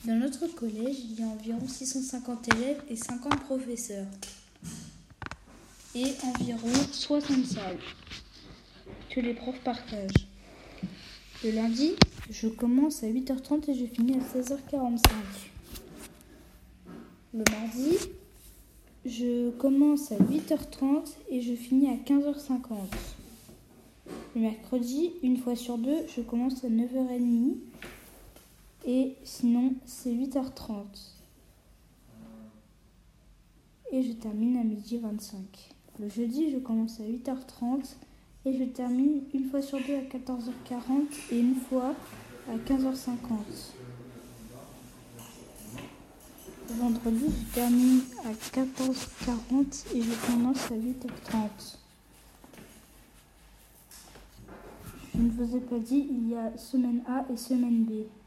Dans notre collège, il y a environ 650 élèves et 50 professeurs. Et environ 60 salles que les profs partagent. Le lundi, je commence à 8h30 et je finis à 16h45. Le mardi, je commence à 8h30 et je finis à 15h50. Le mercredi, une fois sur deux, je commence à 9h30 et sinon c'est 8h30. Et je termine à 12h25. Le jeudi, je commence à 8h30 et je termine une fois sur deux à 14h40 et une fois à 15h50. Le vendredi, je termine à 14h40 et je commence à 8h30. Je ne vous ai pas dit, il y a semaine A et semaine B.